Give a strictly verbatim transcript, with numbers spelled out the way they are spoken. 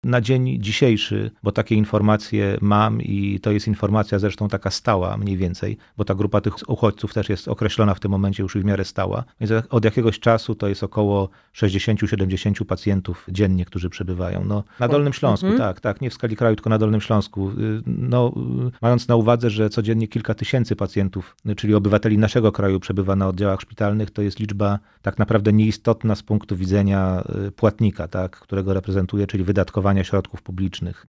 Na dzień dzisiejszy, bo takie informacje mam i to jest informacja zresztą taka stała mniej więcej, bo ta grupa tych uchodźców też jest określona w tym momencie już w miarę stała. Więc od jakiegoś czasu to jest około sześćdziesiąt do siedemdziesięciu pacjentów dziennie, którzy przybywają. No, na Dolnym Śląsku, Mhm. tak, tak, nie w skali kraju, tylko na Dolnym Śląsku. No, mając na uwadze, że codziennie kilka tysięcy pacjentów, czyli obywateli naszego kraju przebywa na oddziałach szpitalnych, to jest liczba tak naprawdę nieistotna z punktu widzenia płatnika, tak, którego reprezentuje, czyli wydatkowania środków publicznych.